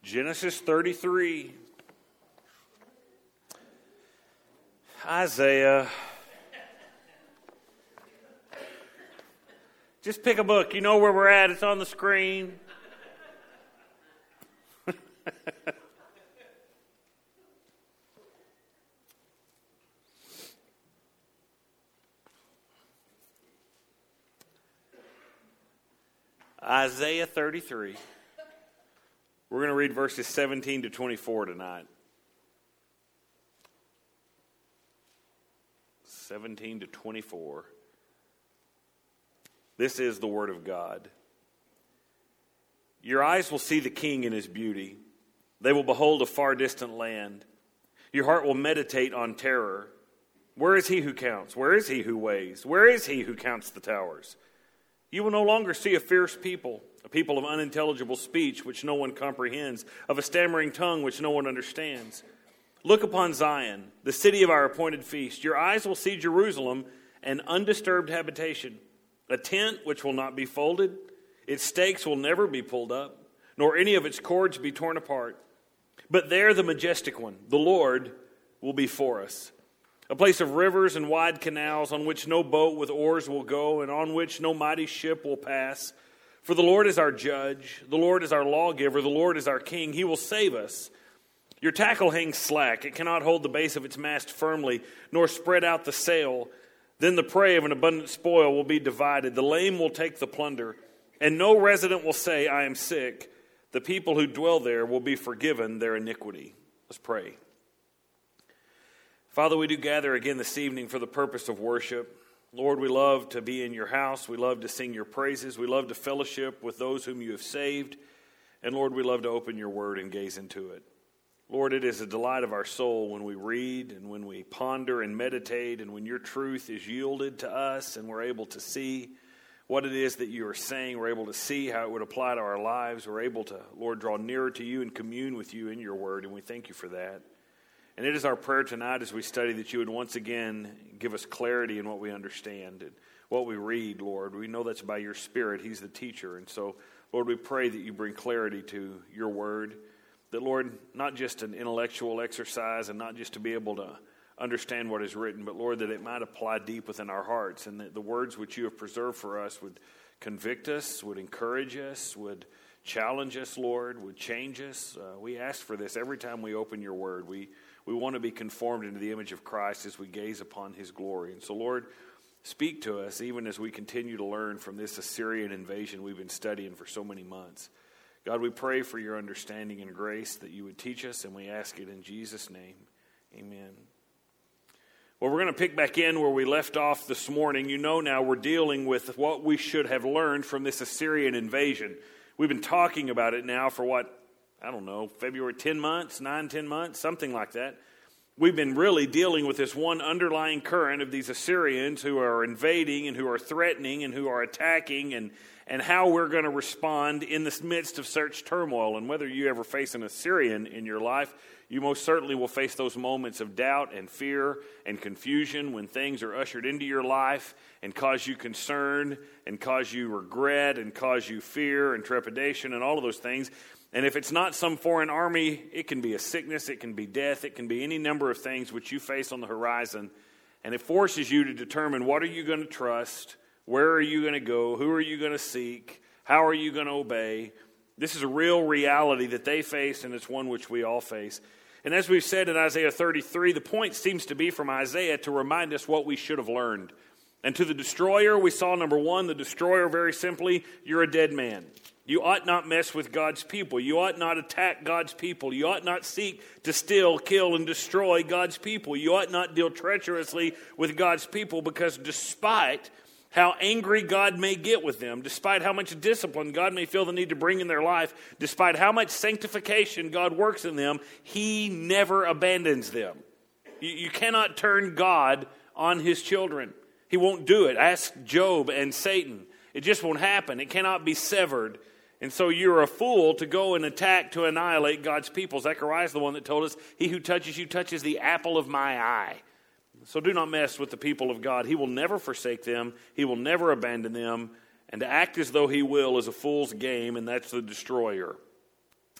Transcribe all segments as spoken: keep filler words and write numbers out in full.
Genesis thirty-three. Isaiah. Just pick a book. You know where we're at. It's on the screen. Isaiah thirty-three. We're going to read verses seventeen to twenty-four tonight. seventeen to twenty-four. This is the word of God. Your eyes will see the king in his beauty. They will behold a far distant land. Your heart will meditate on terror. Where is he who counts? Where is he who weighs? Where is he who counts the towers? You will no longer see a fierce people, a people of unintelligible speech which no one comprehends, of a stammering tongue which no one understands. Look upon Zion, the city of our appointed feast. Your eyes will see Jerusalem, an undisturbed habitation, a tent which will not be folded. Its stakes will never be pulled up, nor any of its cords be torn apart. But there the majestic one, the Lord, will be for us. A place of rivers and wide canals on which no boat with oars will go and on which no mighty ship will pass. For the Lord is our judge, the Lord is our lawgiver, the Lord is our king. He will save us. Your tackle hangs slack. It cannot hold the base of its mast firmly, nor spread out the sail. Then the prey of an abundant spoil will be divided. The lame will take the plunder, and no resident will say, I am sick. The people who dwell there will be forgiven their iniquity. Let's pray. Father, we do gather again this evening for the purpose of worship. Lord, we love to be in your house. We love to sing your praises. We love to fellowship with those whom you have saved. And Lord, we love to open your word and gaze into it. Lord, it is a delight of our soul when we read and when we ponder and meditate and when your truth is yielded to us and we're able to see what it is that you are saying. We're able to see how it would apply to our lives. We're able to, Lord, draw nearer to you and commune with you in your word, and we thank you for that. And it is our prayer tonight as we study that you would once again give us clarity in what we understand and what we read, Lord. We know that's by your Spirit. He's the teacher. And so, Lord, we pray that you bring clarity to your word. That, Lord, not just an intellectual exercise and not just to be able to understand what is written, but, Lord, that it might apply deep within our hearts and that the words which you have preserved for us would convict us, would encourage us, would challenge us, Lord, would change us. Uh, we ask for this every time we open your word. We we want to be conformed into the image of Christ as we gaze upon his glory. And so, Lord, speak to us even as we continue to learn from this Assyrian invasion we've been studying for so many months. God, we pray for your understanding and grace that you would teach us, and we ask it in Jesus' name. Amen. Well, we're going to pick back in where we left off this morning. You know now we're dealing with what we should have learned from this Assyrian invasion. We've been talking about it now for what, I don't know, February, ten months, nine, ten months, something like that. We've been really dealing with this one underlying current of these Assyrians who are invading and who are threatening and who are attacking and and how we're going to respond in the midst of such turmoil. And whether you ever face an Assyrian in your life, you most certainly will face those moments of doubt and fear and confusion when things are ushered into your life and cause you concern and cause you regret and cause you fear and trepidation and all of those things. And if it's not some foreign army, it can be a sickness, it can be death, it can be any number of things which you face on the horizon. And it forces you to determine, what are you going to trust? Where are you going to go? Who are you going to seek? How are you going to obey? This is a real reality that they face, and it's one which we all face. And as we've said in Isaiah thirty-three, the point seems to be from Isaiah to remind us what we should have learned. And to the destroyer, we saw, number one, the destroyer, very simply, you're a dead man. You ought not mess with God's people. You ought not attack God's people. You ought not seek to steal, kill, and destroy God's people. You ought not deal treacherously with God's people, because despite how angry God may get with them, despite how much discipline God may feel the need to bring in their life, despite how much sanctification God works in them, he never abandons them. You, you cannot turn God on his children. He won't do it. Ask Job and Satan. It just won't happen. It cannot be severed. And so you're a fool to go and attack to annihilate God's people. Zechariah is the one that told us, he who touches you touches the apple of my eye. So do not mess with the people of God. He will never forsake them. He will never abandon them. And to act as though he will is a fool's game, and that's the destroyer.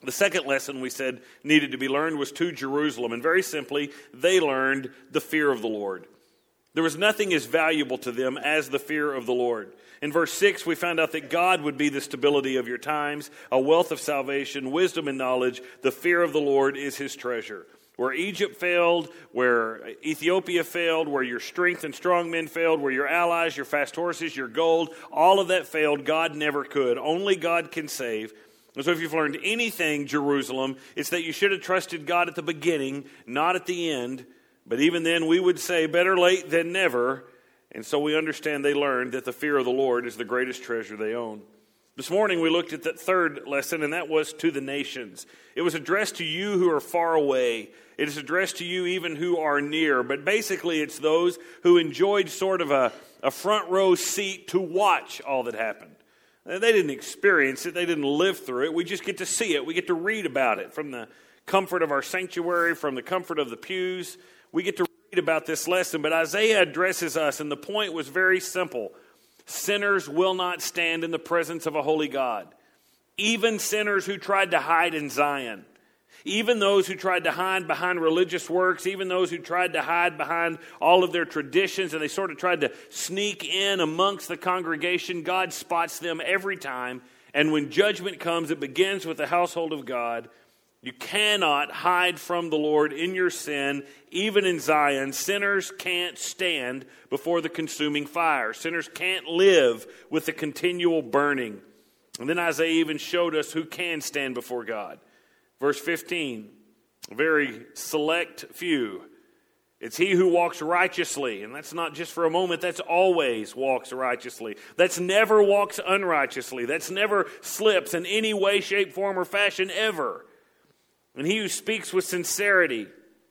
The second lesson we said needed to be learned was to Jerusalem. And very simply, they learned the fear of the Lord. There was nothing as valuable to them as the fear of the Lord. In verse six, we found out that God would be the stability of your times, a wealth of salvation, wisdom and knowledge. The fear of the Lord is his treasure. Where Egypt failed, where Ethiopia failed, where your strength and strong men failed, where your allies, your fast horses, your gold, all of that failed, God never could. Only God can save. And so if you've learned anything, Jerusalem, it's that you should have trusted God at the beginning, not at the end. But even then, we would say better late than never. And so we understand they learned that the fear of the Lord is the greatest treasure they own. This morning we looked at that third lesson, and that was to the nations. It was addressed to you who are far away. It is addressed to you even who are near. But basically it's those who enjoyed sort of a, a front row seat to watch all that happened. They didn't experience it. They didn't live through it. We just get to see it. We get to read about it from the comfort of our sanctuary, from the comfort of the pews. We get to read about this lesson. But Isaiah addresses us, and the point was very simple. Sinners will not stand in the presence of a holy God. Even sinners who tried to hide in Zion. Even those who tried to hide behind religious works, even those who tried to hide behind all of their traditions, and they sort of tried to sneak in amongst the congregation, God spots them every time. And when judgment comes, it begins with the household of God. You cannot hide from the Lord in your sin, even in Zion. Sinners can't stand before the consuming fire. Sinners can't live with the continual burning. And then Isaiah even showed us who can stand before God. Verse fifteen, a very select few. It's he who walks righteously, and that's not just for a moment, that's always walks righteously. That's never walks unrighteously. That's never slips in any way, shape, form, or fashion ever. And he who speaks with sincerity,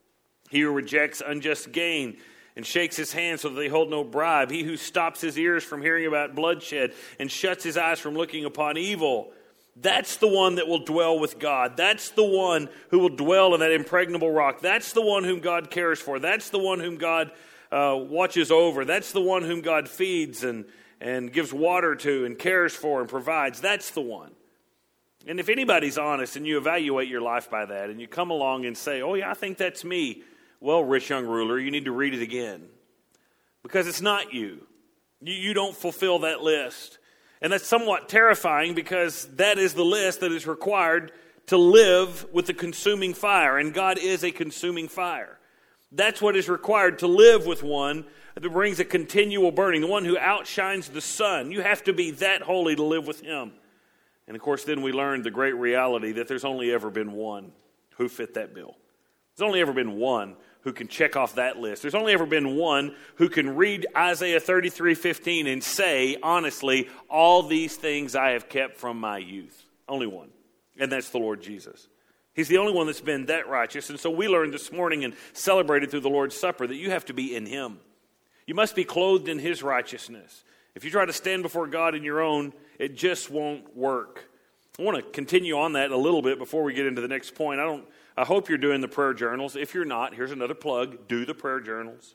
he who rejects unjust gain and shakes his hands so that they hold no bribe, he who stops his ears from hearing about bloodshed and shuts his eyes from looking upon evil, that's the one that will dwell with God. That's the one who will dwell in that impregnable rock. That's the one whom God cares for. That's the one whom God uh, watches over. That's the one whom God feeds and, and gives water to and cares for and provides. That's the one. And if anybody's honest and you evaluate your life by that and you come along and say, oh yeah, I think that's me. Well, rich young ruler, you need to read it again. Because it's not you. You, you don't fulfill that list. And that's somewhat terrifying because that is the list that is required to live with the consuming fire. And God is a consuming fire. That's what is required to live with one that brings a continual burning, the one who outshines the sun. You have to be that holy to live with him. And of course, then we learned the great reality that there's only ever been one who fit that bill. There's only ever been one who can check off that list. There's only ever been one who can read Isaiah thirty-three fifteen and say, honestly, all these things I have kept from my youth. Only one. And that's the Lord Jesus. He's the only one that's been that righteous. And so we learned this morning and celebrated through the Lord's Supper that you have to be in him. You must be clothed in his righteousness. If you try to stand before God in your own, it just won't work. I want to continue on that a little bit before we get into the next point. I don't. I hope you're doing the prayer journals. If you're not, here's another plug. Do the prayer journals.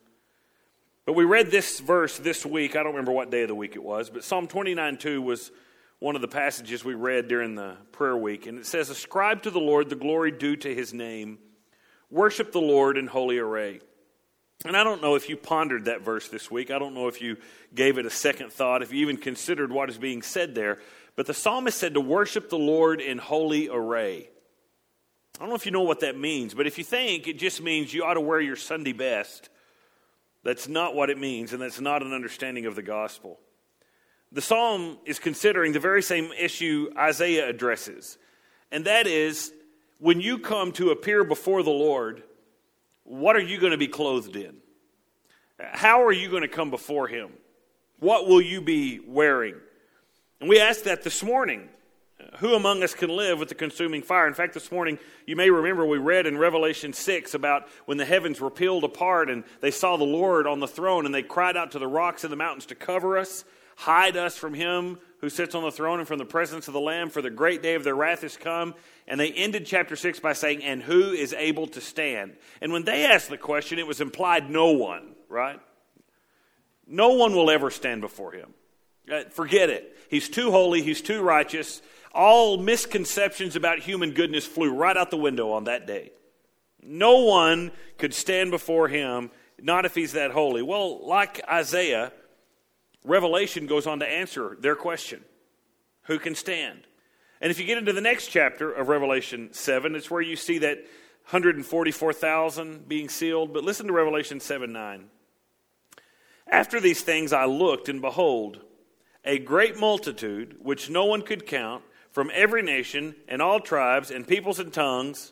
But we read this verse this week. I don't remember what day of the week it was, but Psalm twenty-nine two was one of the passages we read during the prayer week. And it says, ascribe to the Lord the glory due to his name. Worship the Lord in holy array. And I don't know if you pondered that verse this week. I don't know if you gave it a second thought, if you even considered what is being said there. But the psalmist said to worship the Lord in holy array. I don't know if you know what that means, but if you think it just means you ought to wear your Sunday best, that's not what it means, and that's not an understanding of the gospel. The psalm is considering the very same issue Isaiah addresses, and that is, when you come to appear before the Lord, what are you going to be clothed in? How are you going to come before him? What will you be wearing? And we asked that this morning. Who among us can live with the consuming fire? In fact, this morning, you may remember we read in Revelation six about when the heavens were peeled apart and they saw the Lord on the throne and they cried out to the rocks and the mountains to cover us, hide us from him who sits on the throne and from the presence of the Lamb, for the great day of their wrath is come. And they ended chapter six by saying, and who is able to stand? And when they asked the question, it was implied no one, right? No one will ever stand before him. Uh, forget it. He's too holy. He's too righteous. all misconceptions about human goodness flew right out the window on that day. No one could stand before him, not if he's that holy. Well, like Isaiah, Revelation goes on to answer their question. Who can stand? And if you get into the next chapter of Revelation seven, it's where you see that one hundred forty-four thousand being sealed. But listen to Revelation seven nine. After these things I looked, and behold, a great multitude, which no one could count, from every nation and all tribes and peoples and tongues,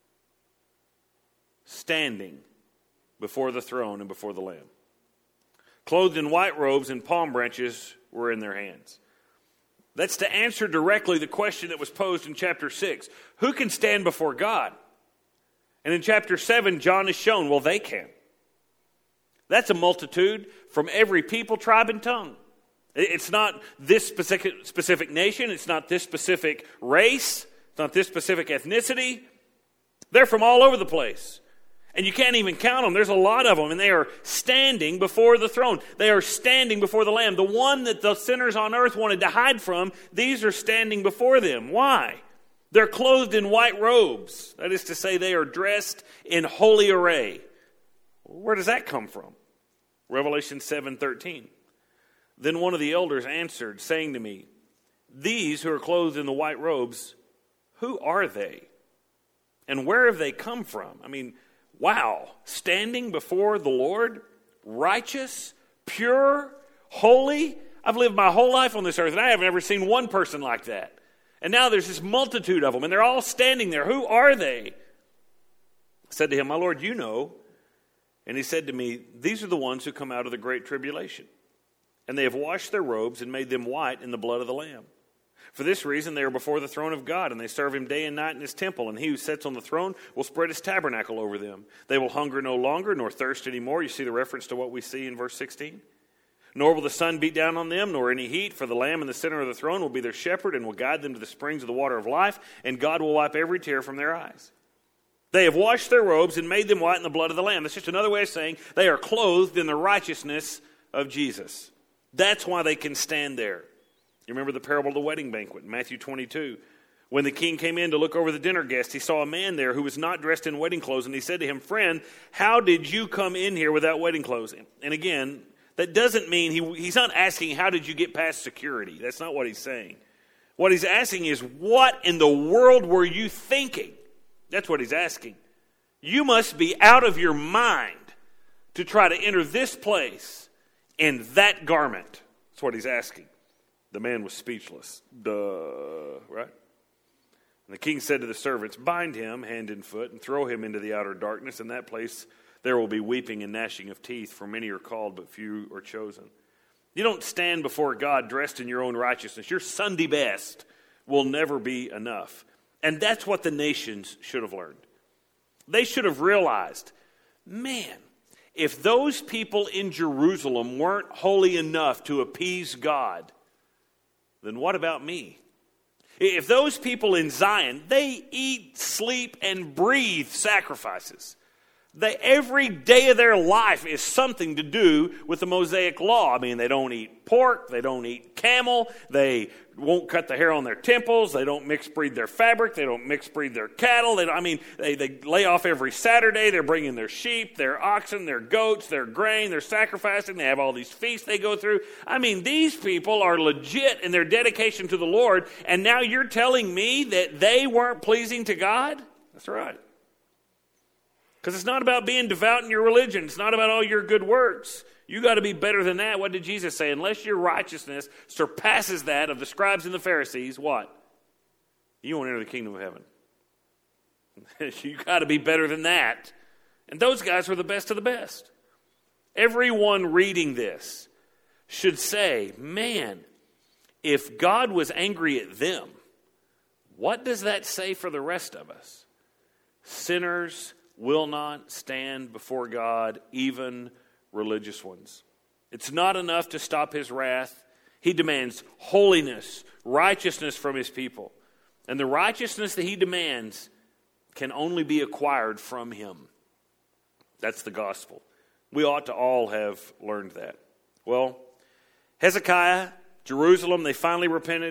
standing before the throne and before the Lamb. Clothed in white robes, and palm branches were in their hands. That's to answer directly the question that was posed in chapter six. Who can stand before God? And in chapter seven, John is shown, well, they can. That's a multitude from every people, tribe, and tongue. It's not this specific, specific nation. It's not this specific race. It's not this specific ethnicity. They're from all over the place. And you can't even count them. There's a lot of them. And they are standing before the throne. They are standing before the Lamb. The one that the sinners on earth wanted to hide from, these are standing before them. Why? They're clothed in white robes. That is to say, they are dressed in holy array. Where does that come from? Revelation seven thirteen. Then one of the elders answered, saying to me, these who are clothed in the white robes, who are they? And where have they come from? I mean, wow, standing before the Lord, righteous, pure, holy. I've lived my whole life on this earth, and I haven't ever seen one person like that. And now there's this multitude of them, and they're all standing there. Who are they? I said to him, my Lord, you know. And he said to me, these are the ones who come out of the great tribulation. And they have washed their robes and made them white in the blood of the Lamb. For this reason, they are before the throne of God, and they serve him day and night in his temple. And he who sits on the throne will spread his tabernacle over them. They will hunger no longer, nor thirst any more. You see the reference to what we see in verse sixteen? Nor will the sun beat down on them, nor any heat, for the Lamb in the center of the throne will be their shepherd and will guide them to the springs of the water of life, and God will wipe every tear from their eyes. They have washed their robes and made them white in the blood of the Lamb. That's just another way of saying they are clothed in the righteousness of Jesus. That's why they can stand there. You remember the parable of the wedding banquet in Matthew twenty-two. When the king came in to look over the dinner guests, he saw a man there who was not dressed in wedding clothes. And he said to him, friend, how did you come in here without wedding clothes? And again, that doesn't mean, he, he's not asking, how did you get past security? That's not what he's saying. What he's asking is, what in the world were you thinking? That's what he's asking. You must be out of your mind to try to enter this place in that garment. That's what he's asking. The man was speechless. Duh, right? And the king said to the servants, bind him hand and foot and throw him into the outer darkness. In that place there will be weeping and gnashing of teeth, for many are called, but few are chosen. You don't stand before God dressed in your own righteousness. Your Sunday best will never be enough. And that's what the nations should have learned. They should have realized, man, if those people in Jerusalem weren't holy enough to appease God, then what about me? If those people in Zion, they eat, sleep, and breathe sacrifices. They, every day of their life is something to do with the Mosaic law. I mean, they don't eat pork, they don't eat camel, they won't cut the hair on their temples, they don't mix breed their fabric, they don't mix breed their cattle. They, I mean, they, they lay off every Saturday, they're bringing their sheep, their oxen, their goats, their grain, they're sacrificing, they have all these feasts they go through. I mean, these people are legit in their dedication to the Lord, and now you're telling me that they weren't pleasing to God? That's right. Because it's not about being devout in your religion. It's not about all your good works. You got to be better than that. What did Jesus say? Unless your righteousness surpasses that of the scribes and the Pharisees, what? You won't enter the kingdom of heaven. You got to be better than that. And those guys were the best of the best. Everyone reading this should say, man, if God was angry at them, what does that say for the rest of us? Sinners will not stand before God, even religious ones. It's not enough to stop his wrath. He demands holiness, righteousness from his people. And the righteousness that he demands can only be acquired from him. That's the gospel. We ought to all have learned that. Well, Hezekiah, Jerusalem, they finally repented.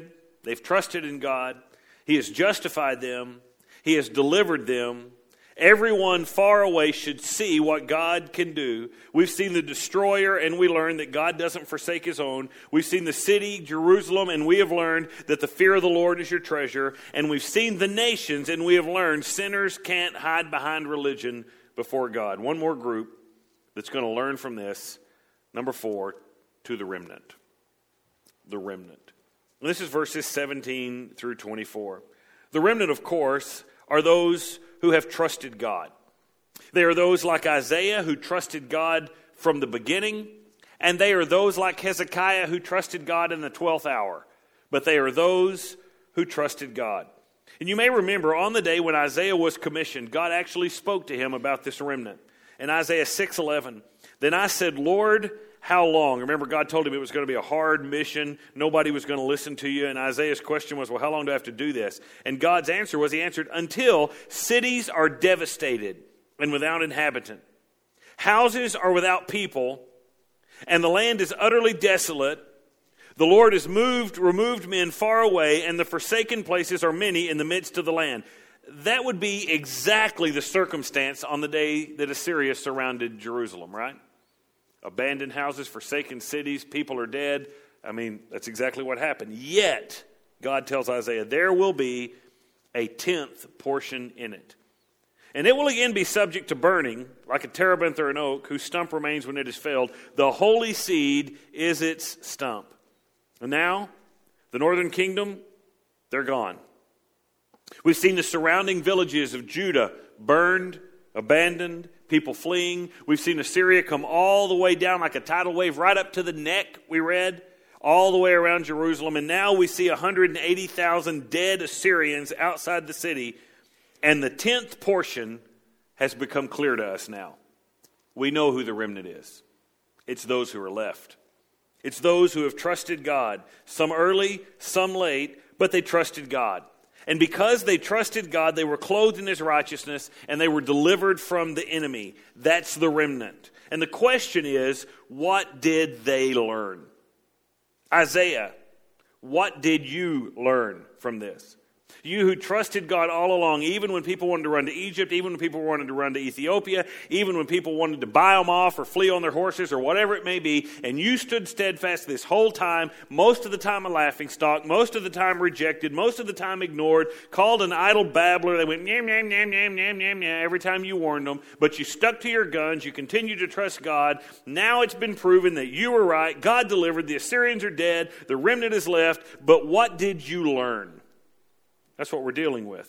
They've trusted in God. He has justified them. He has delivered them. Everyone far away should see what God can do. We've seen the destroyer, and we learned that God doesn't forsake his own. We've seen the city, Jerusalem, and we have learned that the fear of the Lord is your treasure. And we've seen the nations, and we have learned sinners can't hide behind religion before God. One more group that's going to learn from this. Number four, to the remnant. The remnant. And this is verses seventeen through twenty-four. The remnant, of course, are those who have trusted God. They are those like Isaiah who trusted God from the beginning, and they are those like Hezekiah who trusted God in the twelfth hour. But they are those who trusted God. And you may remember on the day when Isaiah was commissioned, God actually spoke to him about this remnant. In Isaiah six eleven, then I said, Lord, how long? Remember, God told him it was going to be a hard mission. Nobody was going to listen to you. And Isaiah's question was, well, how long do I have to do this? And God's answer was, he answered, until cities are devastated and without inhabitant. Houses are without people, and the land is utterly desolate. The Lord has moved, removed men far away, and the forsaken places are many in the midst of the land. That would be exactly the circumstance on the day that Assyria surrounded Jerusalem, right? Abandoned houses, forsaken cities, people are dead. I mean, that's exactly what happened. Yet, God tells Isaiah, there will be a tenth portion in it. And it will again be subject to burning, like a terebinth or an oak, whose stump remains when it is felled. The holy seed is its stump. And now, the northern kingdom, they're gone. We've seen the surrounding villages of Judah burned, abandoned, people fleeing. We've seen Assyria come all the way down like a tidal wave right up to the neck, we read, all the way around Jerusalem. And now we see one hundred eighty thousand dead Assyrians outside the city. And the tenth portion has become clear to us now. We know who the remnant is. It's those who are left. It's those who have trusted God, some early, some late, but they trusted God. And because they trusted God, they were clothed in his righteousness, and they were delivered from the enemy. That's the remnant. And the question is, what did they learn? Isaiah, what did you learn from this? You who trusted God all along, even when people wanted to run to Egypt, even when people wanted to run to Ethiopia, even when people wanted to buy them off or flee on their horses or whatever it may be, and you stood steadfast this whole time, most of the time a laughingstock, most of the time rejected, most of the time ignored, called an idle babbler. They went, yam, yam, yam, yam, yam, yam, yam, every time you warned them, but you stuck to your guns, you continued to trust God. Now it's been proven that you were right. God delivered. The Assyrians are dead. The remnant is left. But what did you learn? That's what we're dealing with.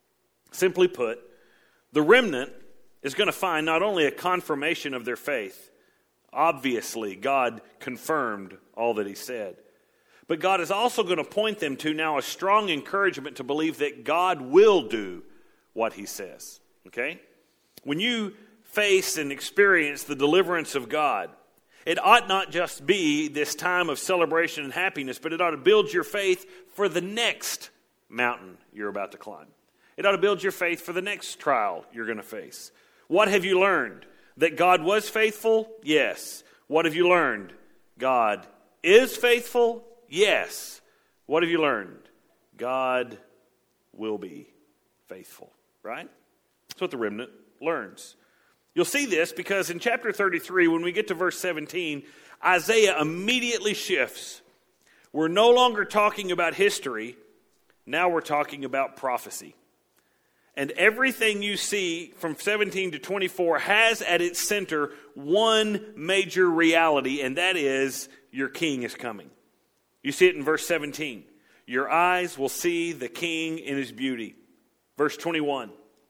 Simply put, the remnant is going to find not only a confirmation of their faith. Obviously, God confirmed all that he said. But God is also going to point them to now a strong encouragement to believe that God will do what he says. Okay? When you face and experience the deliverance of God, it ought not just be this time of celebration and happiness, but it ought to build your faith for the next mountain you're about to climb. It ought to build your faith for the next trial you're going to face. What have you learned? That God was faithful? Yes. What have you learned? God is faithful? Yes. What have you learned? God will be faithful. Right? That's what the remnant learns. You'll see this because in chapter thirty-three, when we get to verse seventeen, Isaiah immediately shifts. We're no longer talking about history. Now we're talking about prophecy. And everything you see from seventeen to twenty-four has at its center one major reality, and that is your king is coming. You see it in verse seventeen. Your eyes will see the king in his beauty. Verse twenty-one.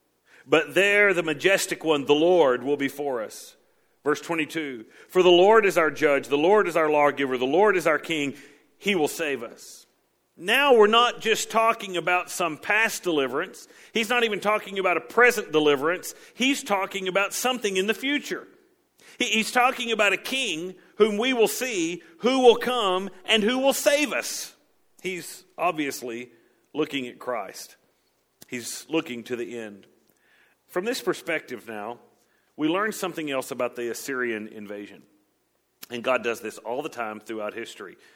But there the majestic one, the Lord, will be for us. Verse twenty-two. For the Lord is our judge, the Lord is our lawgiver, the Lord is our king. He will save us. Now we're not just talking about some past deliverance. He's not even talking about a present deliverance. He's talking about something in the future. He's talking about a king whom we will see, who will come, and who will save us. He's obviously looking at Christ. He's looking to the end. From this perspective now, we learn something else about the Assyrian invasion. And God does this all the time throughout history.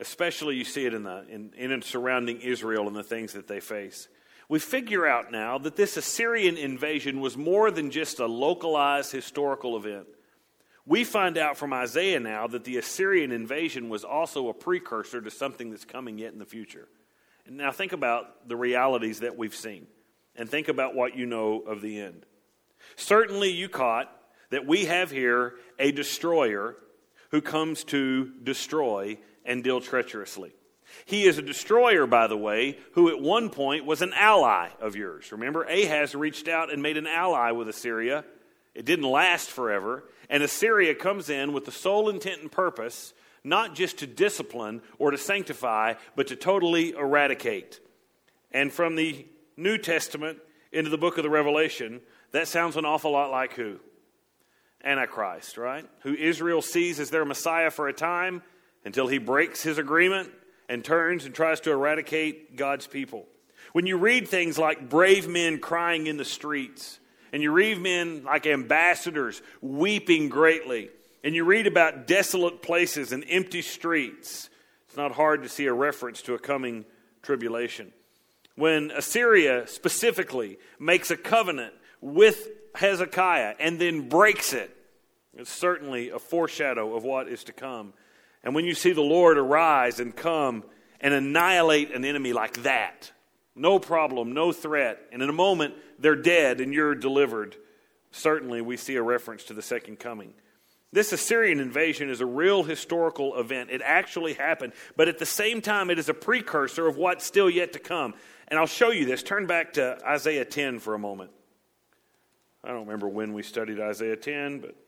Especially you see it in the in, in and surrounding Israel and the things that they face. We figure out now that this Assyrian invasion was more than just a localized historical event. We find out from Isaiah now that the Assyrian invasion was also a precursor to something that's coming yet in the future. And now think about the realities that we've seen, and think about what you know of the end. Certainly you caught that we have here a destroyer who comes to destroy and deal treacherously. He is a destroyer, by the way, who at one point was an ally of yours. Remember, Ahaz reached out and made an ally with Assyria. It didn't last forever. And Assyria comes in with the sole intent and purpose, not just to discipline or to sanctify, but to totally eradicate. And from the New Testament into the book of the Revelation, that sounds an awful lot like who? Antichrist, right? Who Israel sees as their Messiah for a time until he breaks his agreement and turns and tries to eradicate God's people. When you read things like brave men crying in the streets, and you read men like ambassadors weeping greatly, and you read about desolate places and empty streets, it's not hard to see a reference to a coming tribulation. When Assyria specifically makes a covenant with Hezekiah and then breaks it, it's certainly a foreshadow of what is to come. And when you see the Lord arise and come and annihilate an enemy like that, no problem, no threat, and in a moment they're dead and you're delivered, certainly we see a reference to the second coming. This Assyrian invasion is a real historical event. It actually happened, but at the same time it is a precursor of what's still yet to come. And I'll show you this. Turn back to Isaiah ten for a moment. I don't remember when we studied Isaiah ten, but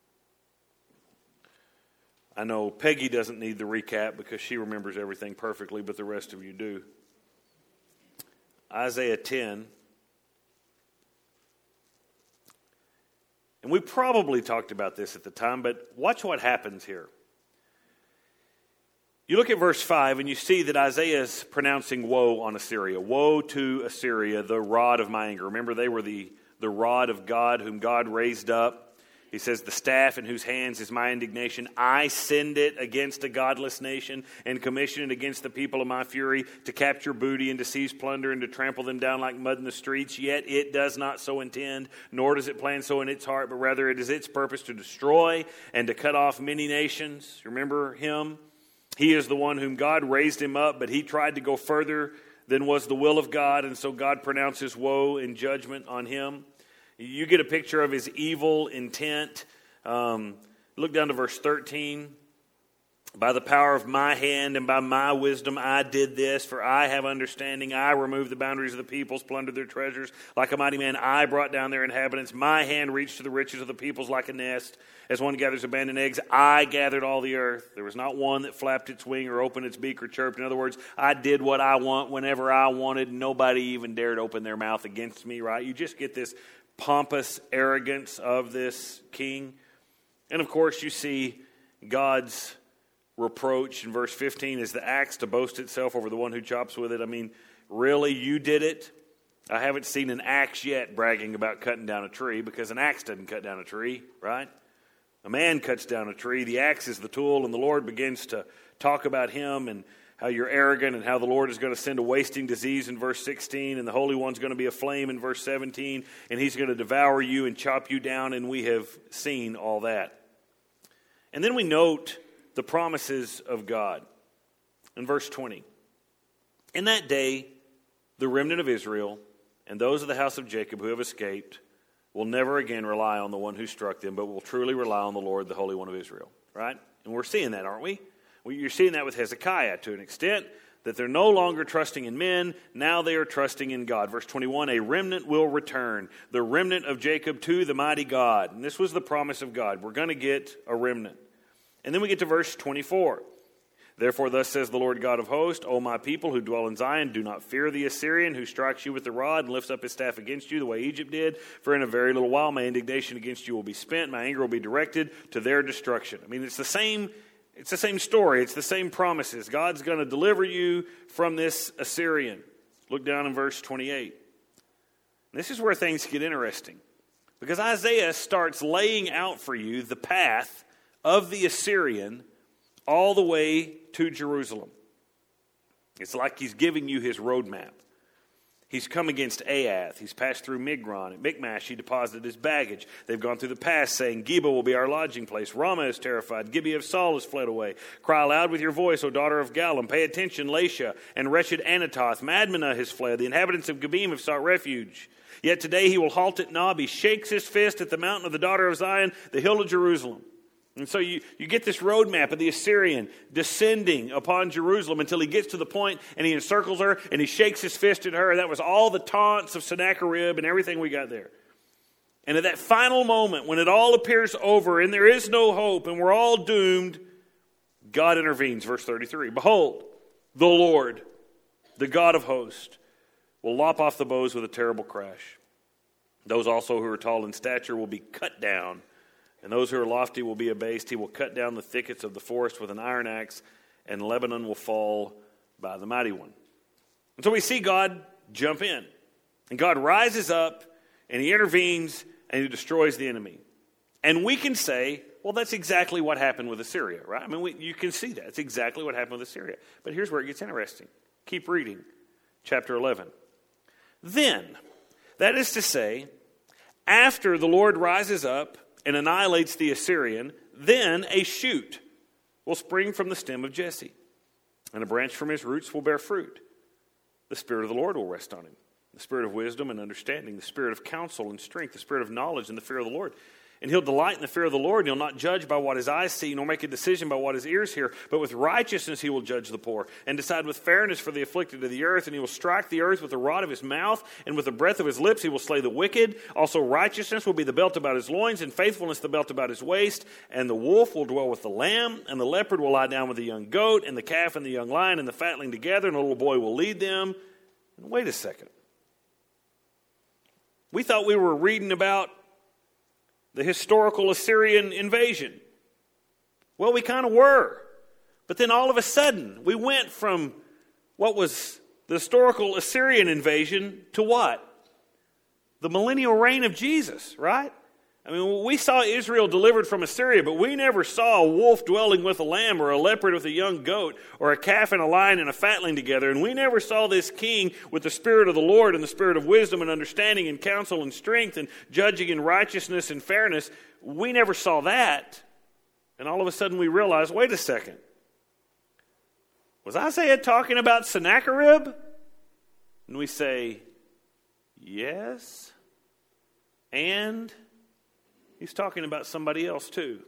I know Peggy doesn't need the recap because she remembers everything perfectly, but the rest of you do. Isaiah ten. And we probably talked about this at the time, but watch what happens here. You look at verse five and you see that Isaiah is pronouncing woe on Assyria. Woe to Assyria, the rod of my anger. Remember, they were the, the rod of God whom God raised up. He says, the staff in whose hands is my indignation. I send it against a godless nation and commission it against the people of my fury to capture booty and to seize plunder and to trample them down like mud in the streets. Yet it does not so intend, nor does it plan so in its heart, but rather it is its purpose to destroy and to cut off many nations. Remember him? He is the one whom God raised him up, but he tried to go further than was the will of God, and so God pronounces woe and judgment on him. You get a picture of his evil intent. Um, look down to verse thirteen. By the power of my hand and by my wisdom I did this, for I have understanding. I removed the boundaries of the peoples, plundered their treasures. Like a mighty man, I brought down their inhabitants. My hand reached to the riches of the peoples like a nest. As one gathers abandoned eggs, I gathered all the earth. There was not one that flapped its wing or opened its beak or chirped. In other words, I did what I want whenever I wanted. Nobody even dared open their mouth against me, right? You just get this pompous arrogance of this king. And of course you see God's reproach in verse fifteen is the axe to boast itself over the one who chops with it. I mean, really, you did it? I haven't seen an axe yet bragging about cutting down a tree, because an axe doesn't cut down a tree, right? A man cuts down a tree. The axe is the tool, and the Lord begins to talk about him and how you're arrogant and how the Lord is going to send a wasting disease in verse sixteen, and the Holy One's going to be a flame in verse seventeen, and he's going to devour you and chop you down, and we have seen all that. And then we note the promises of God. In verse twenty, in that day, the remnant of Israel and those of the house of Jacob who have escaped will never again rely on the one who struck them, but will truly rely on the Lord, the Holy One of Israel. Right? And we're seeing that, aren't we? Well, you're seeing that with Hezekiah to an extent, that they're no longer trusting in men, now they are trusting in God. Verse twenty-one, a remnant will return, the remnant of Jacob to the mighty God. And this was the promise of God. We're going to get a remnant. And then we get to verse twenty-four. Therefore, thus says the Lord God of hosts, O my people who dwell in Zion, do not fear the Assyrian who strikes you with the rod and lifts up his staff against you the way Egypt did. For in a very little while my indignation against you will be spent. My anger will be directed to their destruction. I mean, it's the same, it's the same story. It's the same promises. God's going to deliver you from this Assyrian. Look down in verse twenty-eight. This is where things get interesting, because Isaiah starts laying out for you the path of the Assyrian all the way to Jerusalem. It's like he's giving you his roadmap. He's come against Aath. He's passed through Migron. At Michmash, he deposited his baggage. They've gone through the pass, saying, Geba will be our lodging place. Ramah is terrified. Gibeah of Saul has fled away. Cry aloud with your voice, O daughter of Gallim. Pay attention, Laishah and wretched Anatoth. Madmenah has fled. The inhabitants of Gebim have sought refuge. Yet today he will halt at Nob. He shakes his fist at the mountain of the daughter of Zion, the hill of Jerusalem. And so you, you get this roadmap of the Assyrian descending upon Jerusalem until he gets to the point and he encircles her and he shakes his fist at her. That was all the taunts of Sennacherib and everything we got there. And at that final moment when it all appears over and there is no hope and we're all doomed, God intervenes. Verse thirty-three, behold, the Lord, the God of hosts, will lop off the bows with a terrible crash. Those also who are tall in stature will be cut down, and those who are lofty will be abased. He will cut down the thickets of the forest with an iron axe, and Lebanon will fall by the mighty one. And so we see God jump in. And God rises up, and he intervenes, and he destroys the enemy. And we can say, well, that's exactly what happened with Assyria, right? I mean, we, you can see that. It's exactly what happened with Assyria. But here's where it gets interesting. Keep reading. Chapter eleven. Then, that is to say, after the Lord rises up and annihilates the Assyrian, then a shoot will spring from the stem of Jesse, and a branch from his roots will bear fruit. The Spirit of the Lord will rest on him, the Spirit of wisdom and understanding, the Spirit of counsel and strength, the Spirit of knowledge and the fear of the Lord. And he'll delight in the fear of the Lord, and he'll not judge by what his eyes see, nor make a decision by what his ears hear. But with righteousness he will judge the poor, and decide with fairness for the afflicted of the earth. And he will strike the earth with the rod of his mouth, and with the breath of his lips he will slay the wicked. Also righteousness will be the belt about his loins, and faithfulness the belt about his waist. And the wolf will dwell with the lamb, and the leopard will lie down with the young goat, and the calf and the young lion and the fatling together, and a little boy will lead them. And wait a second. We thought we were reading about the historical Assyrian invasion. Well, we kind of were. But then all of a sudden, we went from what was the historical Assyrian invasion to what? The millennial reign of Jesus, right? I mean, we saw Israel delivered from Assyria, but we never saw a wolf dwelling with a lamb or a leopard with a young goat or a calf and a lion and a fatling together. And we never saw this king with the Spirit of the Lord and the Spirit of wisdom and understanding and counsel and strength and judging in righteousness and fairness. We never saw that. And all of a sudden we realize, wait a second. Was Isaiah talking about Sennacherib? And we say, yes. And he's talking about somebody else too.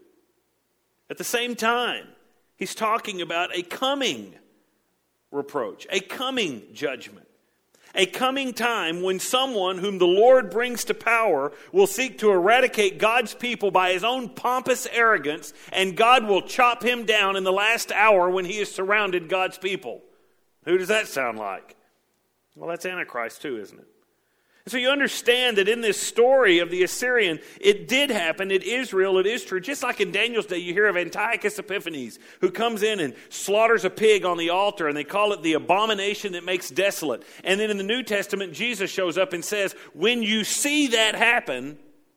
At the same time, he's talking about a coming reproach, a coming judgment, a coming time when someone whom the Lord brings to power will seek to eradicate God's people by his own pompous arrogance, and God will chop him down in the last hour when he has surrounded God's people. Who does that sound like? Well, that's Antichrist too, isn't it? And so you understand that in this story of the Assyrian, it did happen in Israel, it is true. Just like in Daniel's day, you hear of Antiochus Epiphanes, who comes in and slaughters a pig on the altar, and they call it the abomination that makes desolate. And then in the New Testament, Jesus shows up and says, when you see that happen,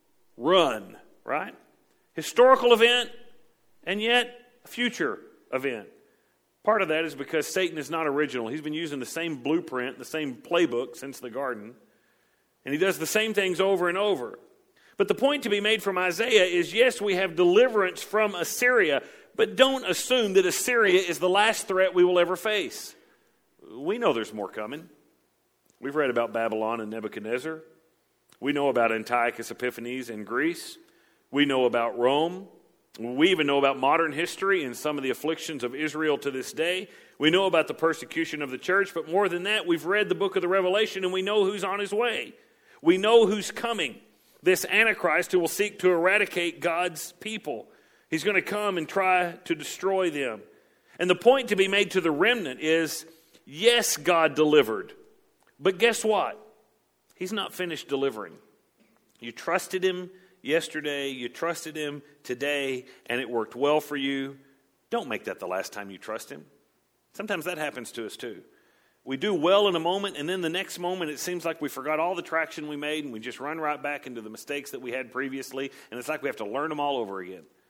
run, right? Historical event, and yet a future event. Part of that is because Satan is not original. He's been using the same blueprint, the same playbook since the garden. And he does the same things over and over. But the point to be made from Isaiah is, yes, we have deliverance from Assyria, but don't assume that Assyria is the last threat we will ever face. We know there's more coming. We've read about Babylon and Nebuchadnezzar. We know about Antiochus Epiphanes in Greece. We know about Rome. We even know about modern history and some of the afflictions of Israel to this day. We know about the persecution of the church, but more than that, we've read the book of the Revelation and we know who's on his way. We know who's coming. This Antichrist who will seek to eradicate God's people. He's going to come and try to destroy them. And the point to be made to the remnant is, yes, God delivered. But guess what? He's not finished delivering. You trusted him yesterday, you trusted him today, and it worked well for you. Don't make that the last time you trust him. Sometimes that happens to us too. We do well in a moment, and then the next moment it seems like we forgot all the traction we made, and we just run right back into the mistakes that we had previously, and it's like we have to learn them all over again.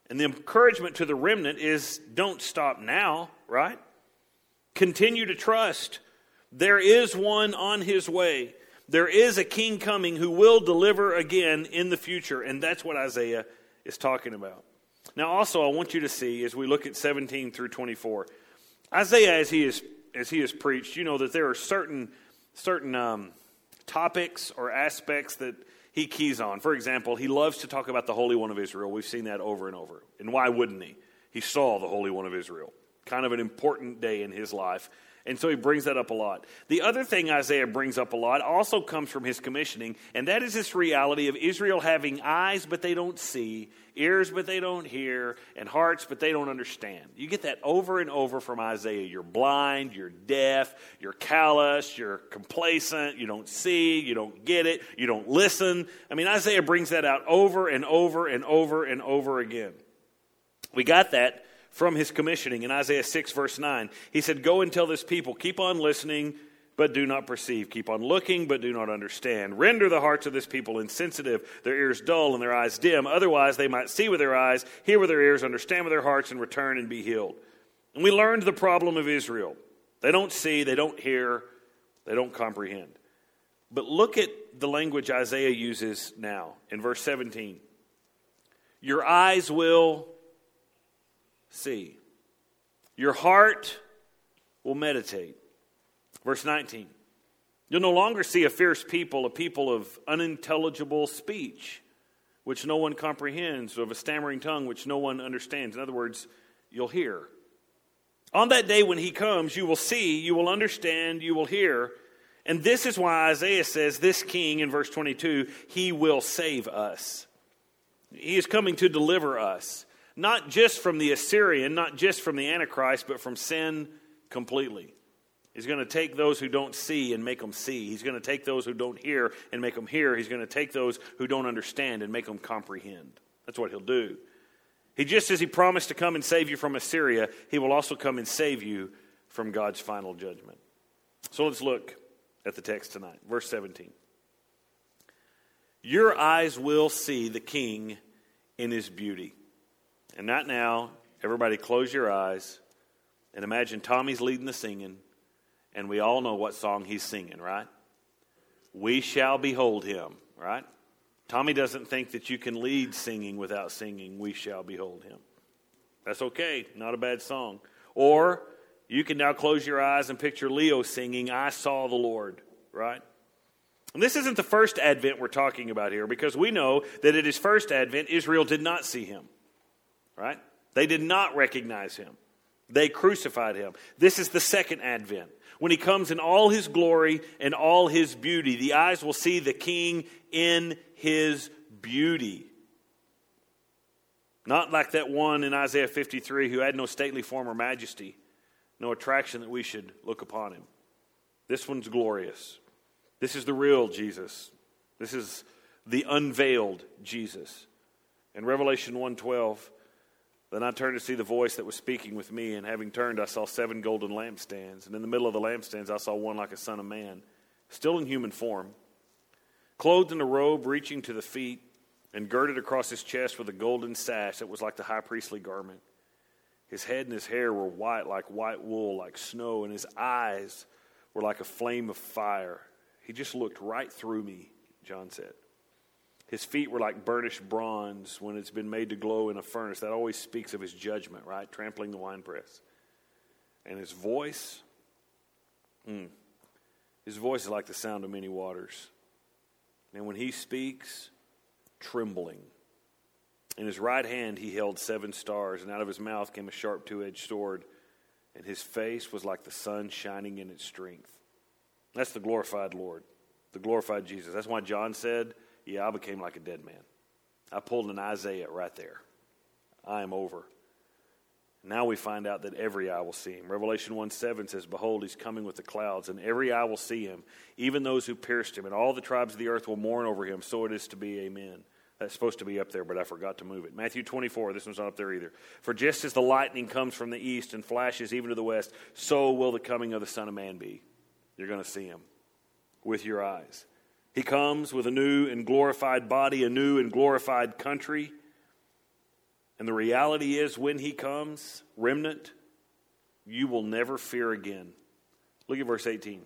And the encouragement to the remnant is don't stop now, right? Continue to trust. There is one on his way. There is a king coming who will deliver again in the future. And that's what Isaiah is talking about. Now also I want you to see as we look at seventeen through twenty-four, Isaiah as he is as he has preached, you know that there are certain certain um, topics or aspects that he keys on. For example, he loves to talk about the Holy One of Israel. We've seen that over and over. And why wouldn't he? He saw the Holy One of Israel. Kind of an important day in his life. And so he brings that up a lot. The other thing Isaiah brings up a lot also comes from his commissioning, and that is this reality of Israel having eyes but they don't see, ears but they don't hear, and hearts but they don't understand. You get that over and over from Isaiah. You're blind, you're deaf, you're callous, you're complacent, you don't see, you don't get it, you don't listen. I mean, Isaiah brings that out over and over and over and over again. We got that from his commissioning in Isaiah six, verse nine. He said, go and tell this people, keep on listening, but do not perceive. Keep on looking, but do not understand. Render the hearts of this people insensitive, their ears dull and their eyes dim. Otherwise they might see with their eyes, hear with their ears, understand with their hearts, and return and be healed. And we learned the problem of Israel. They don't see, they don't hear, they don't comprehend. But look at the language Isaiah uses now in verse seventeen. Your eyes will see. Your heart will meditate. Verse nineteen. You'll no longer see a fierce people, a people of unintelligible speech, which no one comprehends, or of a stammering tongue, which no one understands. In other words, you'll hear. On that day when he comes, you will see, you will understand, you will hear. And this is why Isaiah says this king, in verse twenty-two, he will save us. He is coming to deliver us. Not just from the Assyrian, not just from the Antichrist, but from sin completely. He's going to take those who don't see and make them see. He's going to take those who don't hear and make them hear. He's going to take those who don't understand and make them comprehend. That's what he'll do. He just as he promised to come and save you from Assyria, he will also come and save you from God's final judgment. So let's look at the text tonight. Verse seventeen. Your eyes will see the king in his beauty. And not now, everybody close your eyes and imagine Tommy's leading the singing, and we all know what song he's singing, right? We shall behold him, right? Tommy doesn't think that you can lead singing without singing, we shall behold him. That's okay, not a bad song. Or you can now close your eyes and picture Leo singing, I saw the Lord, right? And this isn't the first advent we're talking about here, because we know that at his first advent, Israel did not see him. Right? They did not recognize him. They crucified him. This is the second advent. When he comes in all his glory and all his beauty, the eyes will see the king in his beauty. Not like that one in Isaiah fifty-three who had no stately form or majesty, no attraction that we should look upon him. This one's glorious. This is the real Jesus. This is the unveiled Jesus. In Revelation one twelve, then I turned to see the voice that was speaking with me, and having turned, I saw seven golden lampstands. And in the middle of the lampstands, I saw one like a son of man, still in human form, clothed in a robe reaching to the feet, and girded across his chest with a golden sash that was like the high priestly garment. His head and his hair were white like white wool, like snow, and his eyes were like a flame of fire. He just looked right through me, John said. His feet were like burnished bronze when it's been made to glow in a furnace. That always speaks of his judgment, right? Trampling the winepress. And his voice, mm, his voice is like the sound of many waters. And when he speaks, trembling. In his right hand he held seven stars, and out of his mouth came a sharp two-edged sword, and his face was like the sun shining in its strength. That's the glorified Lord, the glorified Jesus. That's why John said, yeah, I became like a dead man. I pulled an Isaiah right there. I am over. Now we find out that every eye will see him. Revelation one seven says, behold, he's coming with the clouds, and every eye will see him, even those who pierced him, and all the tribes of the earth will mourn over him. So it is to be, amen. That's supposed to be up there, but I forgot to move it. Matthew twenty-four, this one's not up there either. For just as the lightning comes from the east and flashes even to the west, so will the coming of the Son of Man be. You're going to see him with your eyes. He comes with a new and glorified body, a new and glorified country. And the reality is, when he comes, remnant, you will never fear again. Look at verse eighteen.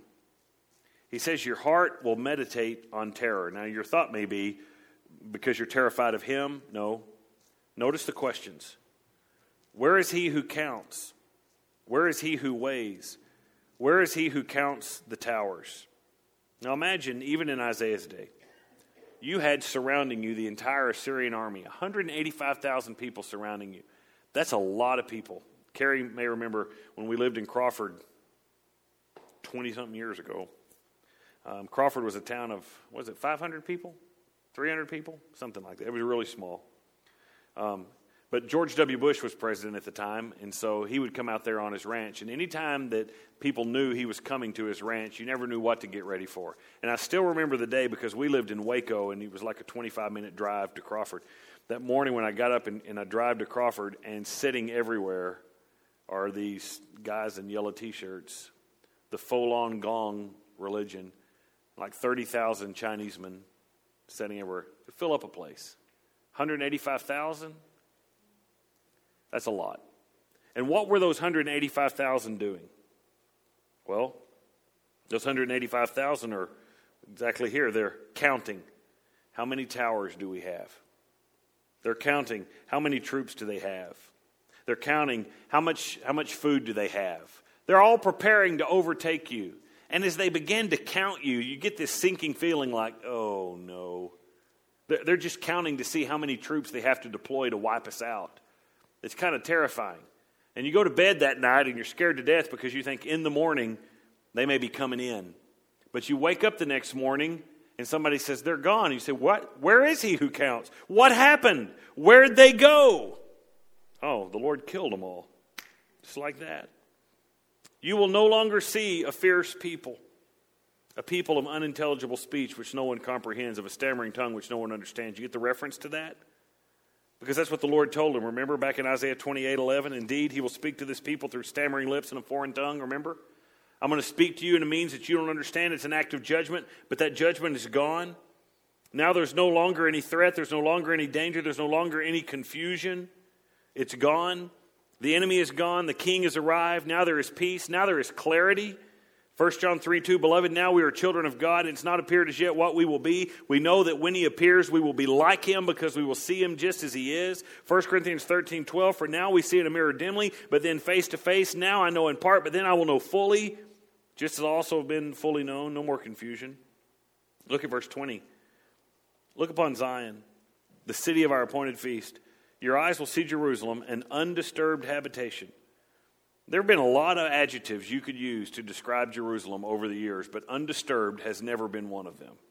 He says, your heart will meditate on terror. Now, your thought may be, because you're terrified of him. No. Notice the questions. Where is he who counts? Where is he who weighs? Where is he who counts the towers? Now imagine, even in Isaiah's day, you had surrounding you the entire Assyrian army, one hundred eighty-five thousand people surrounding you. That's a lot of people. Carrie may remember when we lived in Crawford twenty-something years ago. Um, Crawford was a town of, what was it, five hundred people? three hundred people? Something like that. It was really small. Um, but George W. Bush was president at the time, and so he would come out there on his ranch. And any time that people knew he was coming to his ranch, you never knew what to get ready for. And I still remember the day because we lived in Waco, and it was like a twenty-five minute drive to Crawford. That morning when I got up and, and I drive to Crawford, and sitting everywhere are these guys in yellow T-shirts, the Falun Gong religion, like thirty thousand Chinese men sitting everywhere. To fill up a place. one hundred eighty-five thousand? That's a lot. And what were those one hundred eighty-five thousand doing? Well, those one hundred eighty-five thousand are exactly here. They're counting. How many towers do we have? They're counting. How many troops do they have? They're counting. How much, how much food do they have? They're all preparing to overtake you. And as they begin to count you, you get this sinking feeling like, oh no. They're just counting to see how many troops they have to deploy to wipe us out. It's kind of terrifying. And you go to bed that night and you're scared to death because you think in the morning they may be coming in. But you wake up the next morning and somebody says they're gone. And you say, what? Where is he who counts? What happened? Where'd they go? Oh, the Lord killed them all. Just like that. You will no longer see a fierce people, a people of unintelligible speech which no one comprehends, of a stammering tongue which no one understands. You get the reference to that? Because that's what the Lord told him. Remember back in Isaiah twenty-eight eleven, indeed, he will speak to this people through stammering lips and a foreign tongue. Remember? I'm going to speak to you in a means that you don't understand. It's an act of judgment, but that judgment is gone. Now there's no longer any threat. There's no longer any danger. There's no longer any confusion. It's gone. The enemy is gone. The king has arrived. Now there is peace. Now there is clarity. First John three two, beloved, now we are children of God, and it's not appeared as yet what we will be. We know that when he appears, we will be like him because we will see him just as he is. First Corinthians thirteen twelve, for now we see in a mirror dimly, but then face to face. Now I know in part, but then I will know fully, just as I also have been fully known. No more confusion. Look at verse twenty. Look upon Zion, the city of our appointed feast. Your eyes will see Jerusalem, an undisturbed habitation. There have been a lot of adjectives you could use to describe Jerusalem over the years, but undisturbed has never been one of them.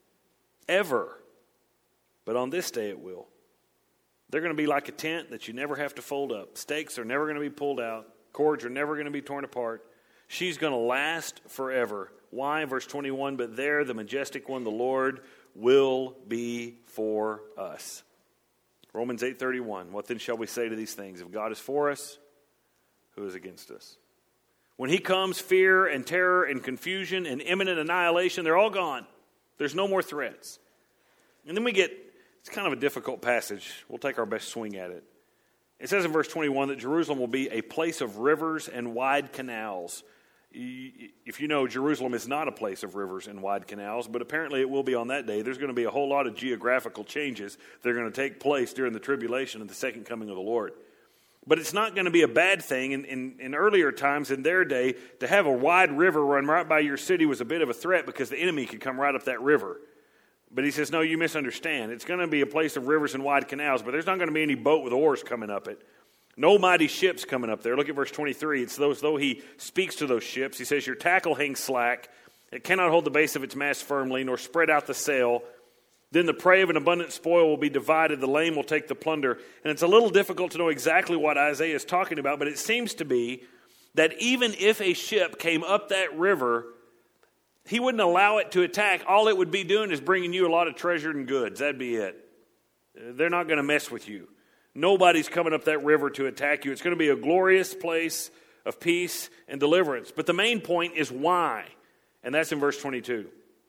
Ever. But on this day it will. They're going to be like a tent that you never have to fold up. Stakes are never going to be pulled out. Cords are never going to be torn apart. She's going to last forever. Why? Verse twenty-one, but there the majestic one, the Lord, will be for us. Romans eight thirty-one, what then shall we say to these things? If God is for us, who is against us? When he comes, fear and terror and confusion and imminent annihilation, they're all gone. There's no more threats. And then we get, it's kind of a difficult passage. We'll take our best swing at it. It says in verse twenty-one that Jerusalem will be a place of rivers and wide canals. If you know, Jerusalem is not a place of rivers and wide canals, but apparently it will be on that day. There's going to be a whole lot of geographical changes that are going to take place during the tribulation and the second coming of the Lord. But it's not going to be a bad thing. In, in, in earlier times in their day, to have a wide river run right by your city was a bit of a threat because the enemy could come right up that river. But he says, no, you misunderstand. It's going to be a place of rivers and wide canals, but there's not going to be any boat with oars coming up it. No mighty ships coming up there. Look at verse twenty-three. It's as though he speaks to those ships. He says, your tackle hangs slack. It cannot hold the base of its mast firmly, nor spread out the sail. Then the prey of an abundant spoil will be divided. The lame will take the plunder. And it's a little difficult to know exactly what Isaiah is talking about, but it seems to be that even if a ship came up that river, he wouldn't allow it to attack. All it would be doing is bringing you a lot of treasure and goods. That'd be it. They're not going to mess with you. Nobody's coming up that river to attack you. It's going to be a glorious place of peace and deliverance. But the main point is why. And that's in verse twenty-two.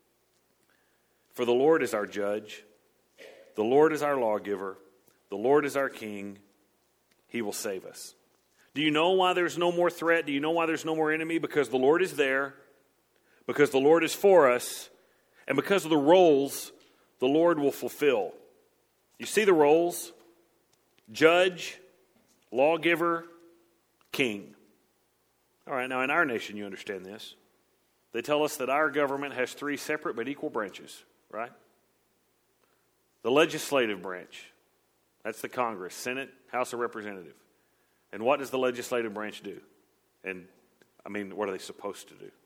For the Lord is our judge. The Lord is our lawgiver. The Lord is our king. he will save us. Do you know why there's no more threat? Do you know why there's no more enemy? Because the Lord is there, because the Lord is for us, and because of the roles the Lord will fulfill. You see the roles? Judge, lawgiver, king. All right, now in our nation you understand this. They tell us that our government has three separate but equal branches, right? The legislative branch, that's the Congress, Senate, House of Representatives. And what does the legislative branch do? And, I mean, what are they supposed to do?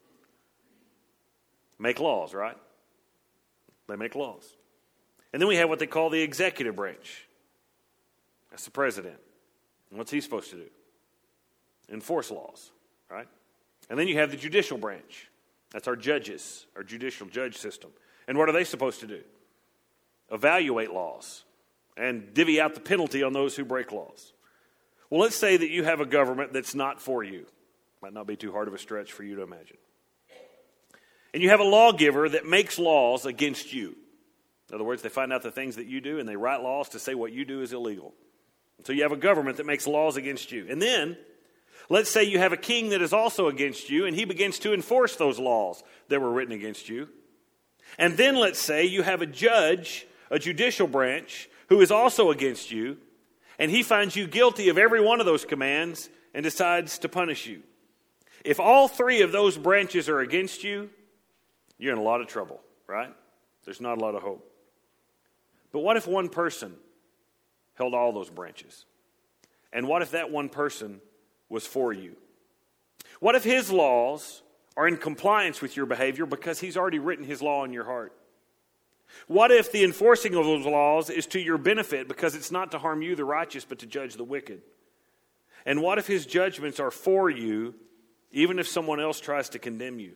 Make laws, right? They make laws. And then we have what they call the executive branch. That's the president. And what's he supposed to do? Enforce laws, right? And then you have the judicial branch. That's our judges, our judicial judge system. And what are they supposed to do? Evaluate laws and divvy out the penalty on those who break laws. Well, let's say that you have a government that's not for you. Might not be too hard of a stretch for you to imagine. And you have a lawgiver that makes laws against you. In other words, they find out the things that you do and they write laws to say what you do is illegal. So you have a government that makes laws against you. And then, let's say you have a king that is also against you and he begins to enforce those laws that were written against you. And then let's say you have a judge, a judicial branch, who is also against you, and he finds you guilty of every one of those commands and decides to punish you. If all three of those branches are against you, you're in a lot of trouble, right? There's not a lot of hope. But what if one person held all those branches? And what if that one person was for you? What if his laws are in compliance with your behavior because he's already written his law in your heart? What if the enforcing of those laws is to your benefit because it's not to harm you, the righteous, but to judge the wicked? And what if his judgments are for you, even if someone else tries to condemn you?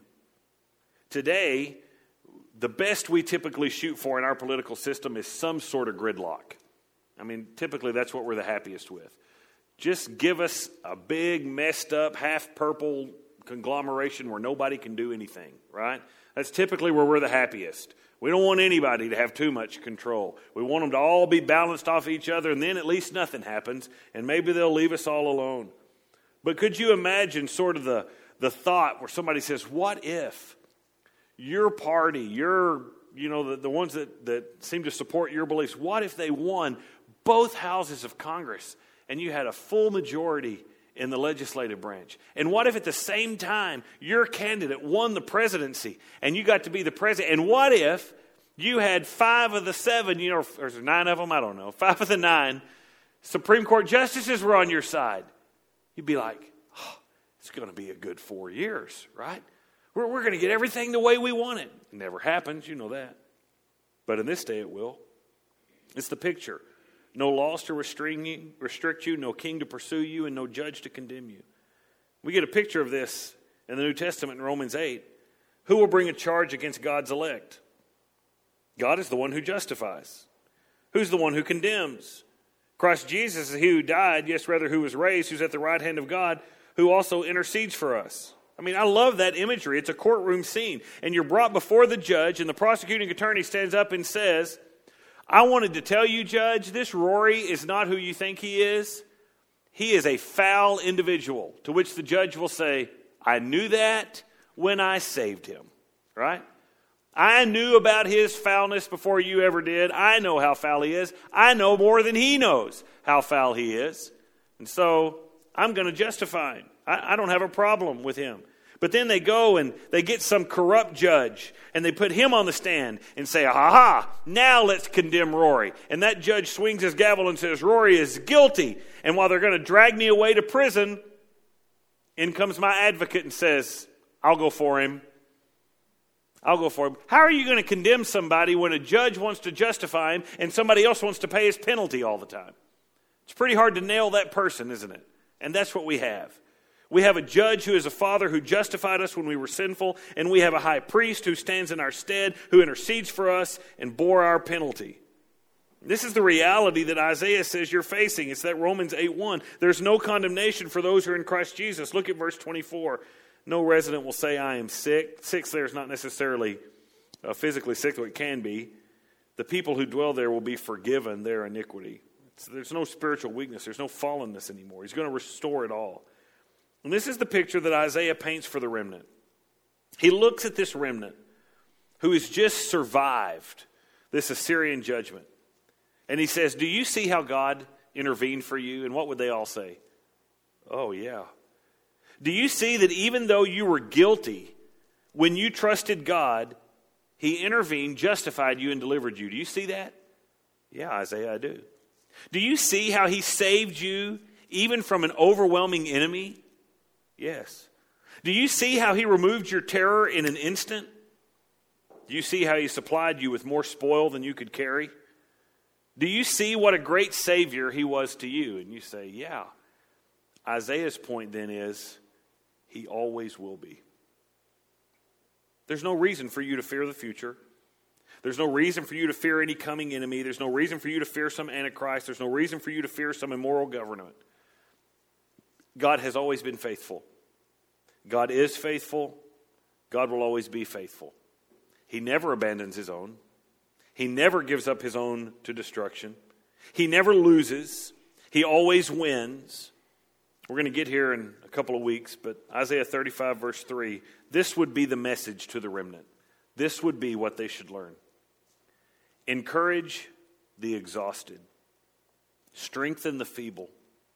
Today, the best we typically shoot for in our political system is some sort of gridlock. I mean, typically that's what we're the happiest with. Just give us a big, messed up, half-purple conglomeration where nobody can do anything, right? That's typically where we're the happiest. We don't want anybody to have too much control. We want them to all be balanced off each other, and then at least nothing happens, and maybe they'll leave us all alone. But could you imagine sort of the, the thought where somebody says, what if your party, your, you know, the, the ones that, that seem to support your beliefs, what if they won both houses of Congress and you had a full majority in the legislative branch? And what if at the same time your candidate won the presidency and you got to be the president? And what if you had five of the seven, you know, or nine of them, I don't know, five of the nine Supreme Court justices were on your side? You'd be like, oh, it's going to be a good four years, right? We're, we're going to get everything the way we want it. It never happens, you know that. But in this day it will. It's the picture. No laws to restrict you, restrict you, no king to pursue you, and no judge to condemn you. We get a picture of this in the New Testament in Romans eight. Who will bring a charge against God's elect? God is the one who justifies. Who's the one who condemns? Christ Jesus is he who died, yes, rather who was raised, who's at the right hand of God, who also intercedes for us. I mean, I love that imagery. It's a courtroom scene. And you're brought before the judge, and the prosecuting attorney stands up and says, I wanted to tell you, Judge, this Rory is not who you think he is. He is a foul individual. To which the judge will say, I knew that when I saved him. Right? I knew about his foulness before you ever did. I know how foul he is. I know more than he knows how foul he is. And so I'm going to justify him. I, I don't have a problem with him. But then they go and they get some corrupt judge and they put him on the stand and say, ha ha, now let's condemn Rory. And that judge swings his gavel and says, Rory is guilty. And while they're going to drag me away to prison, in comes my advocate and says, I'll go for him. I'll go for him. How are you going to condemn somebody when a judge wants to justify him and somebody else wants to pay his penalty all the time? It's pretty hard to nail that person, isn't it? And that's what we have. We have a judge who is a father who justified us when we were sinful, and we have a high priest who stands in our stead, who intercedes for us and bore our penalty. This is the reality that Isaiah says you're facing. It's that Romans eight one. There's no condemnation for those who are in Christ Jesus. Look at verse twenty-four. No resident will say, I am sick. Sick there is not necessarily uh, physically sick, though it can be. The people who dwell there will be forgiven their iniquity. It's, there's no spiritual weakness. There's no fallenness anymore. He's going to restore it all. And this is the picture that Isaiah paints for the remnant. He looks at this remnant who has just survived this Assyrian judgment. And he says, do you see how God intervened for you? And what would they all say? Oh, yeah. Do you see that even though you were guilty, when you trusted God, He intervened, justified you, and delivered you? Do you see that? Yeah, Isaiah, I do. Do you see how He saved you even from an overwhelming enemy? Yes. Do you see how He removed your terror in an instant? Do you see how He supplied you with more spoil than you could carry? Do you see what a great Savior He was to you? And you say, yeah. Isaiah's point then is, He always will be. There's no reason for you to fear the future. There's no reason for you to fear any coming enemy. There's no reason for you to fear some antichrist. There's no reason for you to fear some immoral government. God has always been faithful. God is faithful. God will always be faithful. He never abandons His own. He never gives up His own to destruction. He never loses. He always wins. We're going to get here in a couple of weeks, but Isaiah thirty-five verse three, this would be the message to the remnant. This would be what they should learn. Encourage the exhausted. Strengthen the feeble.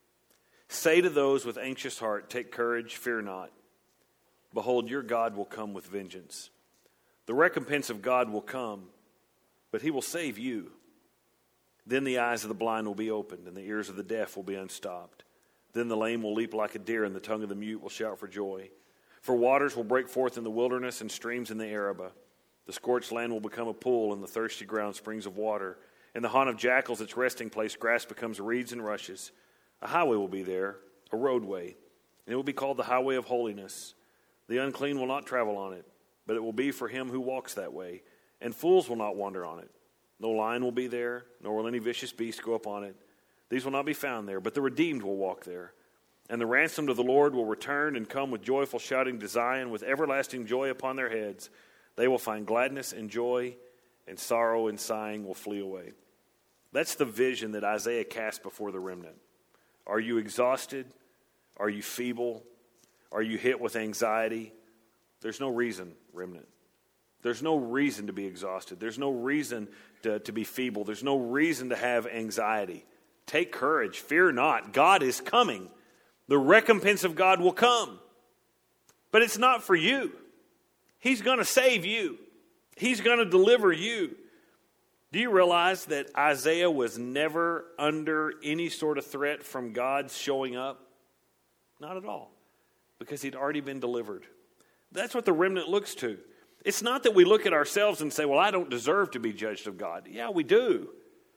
Say to those with anxious heart, take courage, fear not. Behold, your God will come with vengeance. The recompense of God will come, but He will save you. Then the eyes of the blind will be opened, and the ears of the deaf will be unstopped. Then the lame will leap like a deer, and the tongue of the mute will shout for joy. For waters will break forth in the wilderness, and streams in the Arabah. The scorched land will become a pool, and the thirsty ground springs of water. In the haunt of jackals, its resting place, grass becomes reeds and rushes. A highway will be there, a roadway, and it will be called the highway of holiness. The unclean will not travel on it, but it will be for him who walks that way, and fools will not wander on it. No lion will be there, nor will any vicious beast go up on it. These will not be found there, but the redeemed will walk there. And the ransomed of the Lord will return and come with joyful shouting to Zion, with everlasting joy upon their heads. They will find gladness and joy, and sorrow and sighing will flee away. That's the vision that Isaiah cast before the remnant. Are you exhausted? Are you feeble? Are you hit with anxiety? There's no reason, remnant. There's no reason to be exhausted. There's no reason to, to be feeble. There's no reason to have anxiety. Take courage. Fear not. God is coming. The recompense of God will come. But it's not for you. He's going to save you. He's going to deliver you. Do you realize that Isaiah was never under any sort of threat from God showing up? Not at all. Because he'd already been delivered. That's what the remnant looks to. It's not that we look at ourselves and say, well, I don't deserve to be judged of God. Yeah, we do.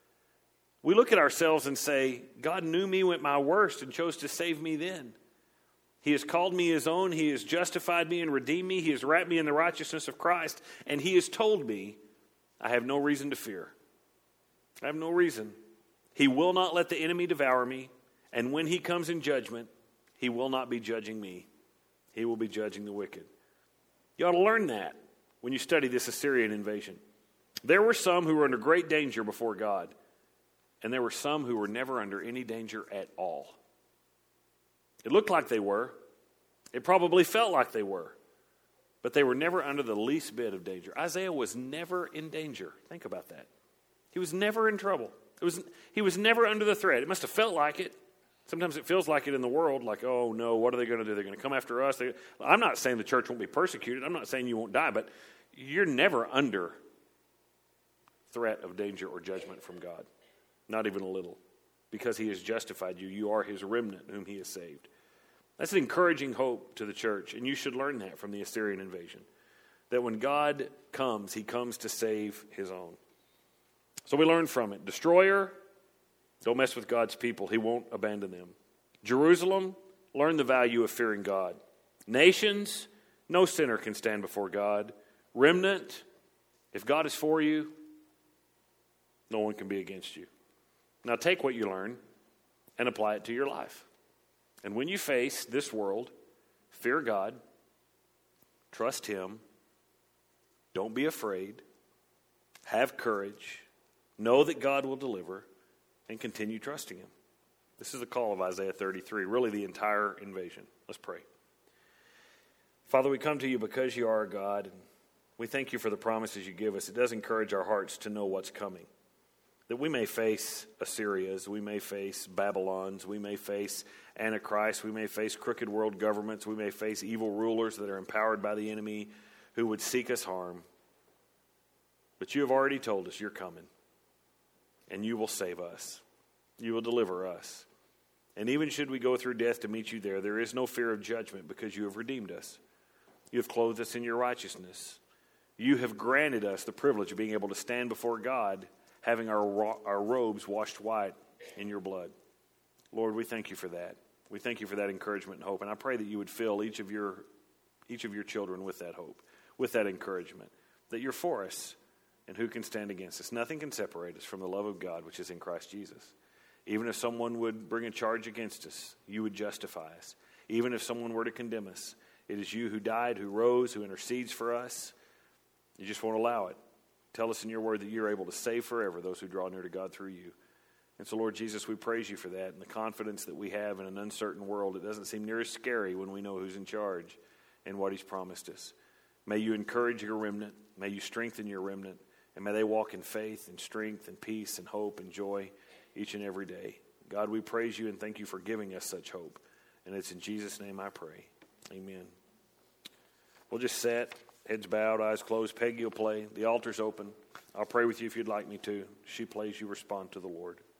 We look at ourselves and say, God knew me at my worst and chose to save me then. He has called me His own. He has justified me and redeemed me. He has wrapped me in the righteousness of Christ. And He has told me I have no reason to fear. I have no reason. He will not let the enemy devour me. And when He comes in judgment, He will not be judging me. He will be judging the wicked. You ought to learn that when you study this Assyrian invasion. There were some who were under great danger before God. And there were some who were never under any danger at all. It looked like they were. It probably felt like they were. But they were never under the least bit of danger. Isaiah was never in danger. Think about that. He was never in trouble. It was, he was never under the threat. It must have felt like it. Sometimes it feels like it in the world, like, oh no, what are they going to do? They're going to come after us. They, I'm not saying the church won't be persecuted. I'm not saying you won't die, but you're never under threat of danger or judgment from God. Not even a little. Because He has justified you. You are His remnant whom He has saved. That's an encouraging hope to the church. And you should learn that from the Assyrian invasion. That when God comes, He comes to save His own. So we learn from it. Destroyer, don't mess with God's people. He won't abandon them. Jerusalem, learn the value of fearing God. Nations, no sinner can stand before God. Remnant, if God is for you, no one can be against you. Now take what you learn and apply it to your life. And when you face this world, fear God, trust Him, don't be afraid, have courage, know that God will deliver, and continue trusting him. This is the call of Isaiah thirty-three, really the entire invasion. Let's pray. Father, we come to you because you are our God, and we thank you for the promises you give us. It does encourage our hearts to know what's coming, that we may face Assyrias, we may face Babylons, we may face Antichrist, we may face crooked world governments, we may face evil rulers that are empowered by the enemy who would seek us harm. But you have already told us you're coming, and you will save us. You will deliver us. And even should we go through death to meet you there, there is no fear of judgment because you have redeemed us. You have clothed us in your righteousness. You have granted us the privilege of being able to stand before God, having our, our robes washed white in your blood. Lord, we thank you for that. We thank you for that encouragement and hope. And I pray that you would fill each of your, each of your children with that hope, with that encouragement, that you're for us, and who can stand against us? Nothing can separate us from the love of God, which is in Christ Jesus. Even if someone would bring a charge against us, you would justify us. Even if someone were to condemn us, it is you who died, who rose, who intercedes for us. You just won't allow it. Tell us in your word that you're able to save forever those who draw near to God through you. And so, Lord Jesus, we praise you for that and the confidence that we have in an uncertain world. It doesn't seem near as scary when we know who's in charge and what he's promised us. May you encourage your remnant. May you strengthen your remnant. And may they walk in faith and strength and peace and hope and joy each and every day. God, we praise you and thank you for giving us such hope. And it's in Jesus' name I pray. Amen. We'll just sit, heads bowed, eyes closed. Peggy will play. The altar's open. I'll pray with you if you'd like me to. She plays, you respond to the Lord.